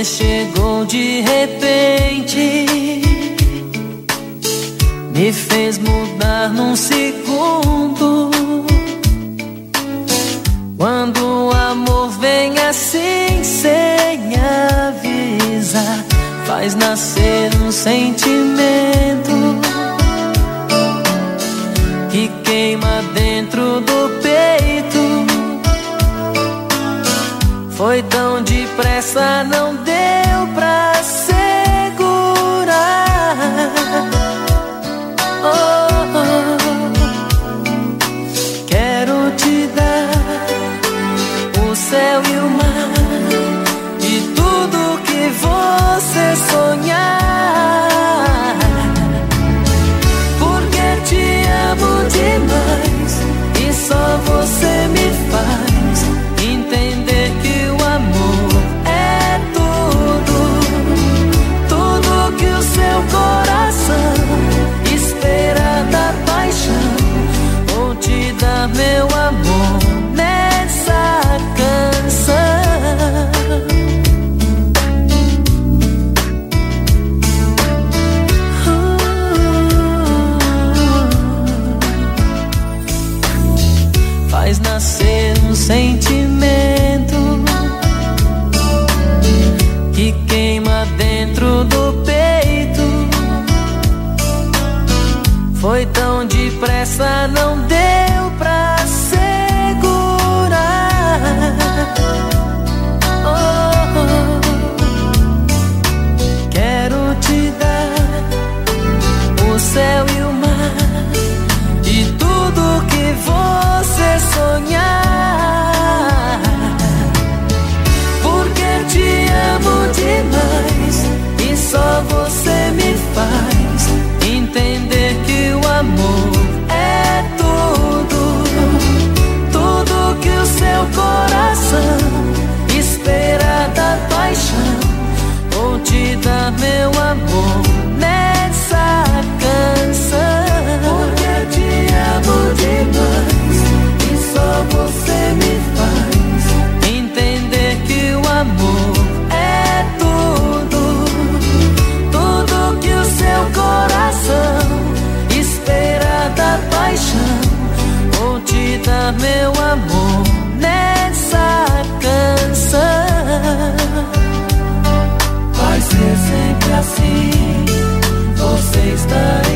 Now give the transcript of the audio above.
chegou de repente, me fez mudar num segundo. Quando o amor vem assim sem avisar, faz nascer um sentimento que queima dentro do peito. Foi tão depressa, não deu pra segurar. Oh, oh. Quero te dar o céu e o mar e tudo que você sonhar, porque te amo demais e só você me faz entender que o amor é tudo, tudo que o seu coração espera da paixão. Vou te dar meu amor nessa canção. Faz nascer um sentimento que queima dentro do peito. Foi tão depressa, não deu pra segurar. Oh, oh. Quero te dar o céu e o mar e tudo que você sonhar, porque te amo demais e só você me faz entender que o amor é tudo, tudo que o seu coração espera da paixão. Vou te dar meu amor nessa canção, porque te amo demais e só você me faz entender que o amor é tudo, tudo que o seu coração espera da paixão. Vou te dar meu amor nessa canção. Vai ser sempre assim, você está